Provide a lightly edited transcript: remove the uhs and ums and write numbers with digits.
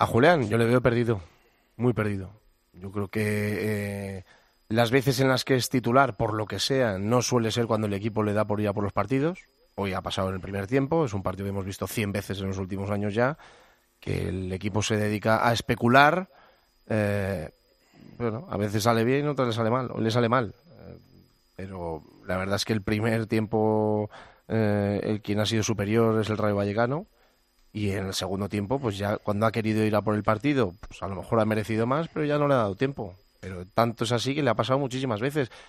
A Julián, yo le veo perdido, muy perdido. Yo creo que las veces en las que es titular, por lo que sea, no suele ser cuando el equipo le da por ir a por los partidos. Hoy ha pasado en el primer tiempo, es un partido que hemos visto 100 veces en los últimos años ya, que el equipo se dedica a especular. eh, bueno, a veces sale bien, otras le sale mal, o le sale mal. Pero la verdad es que el primer tiempo, el quien ha sido superior es el Rayo Vallecano. Y en el segundo tiempo, pues ya cuando ha querido ir a por el partido, pues a lo mejor ha merecido más, pero ya no le ha dado tiempo. Pero tanto es así que le ha pasado muchísimas veces.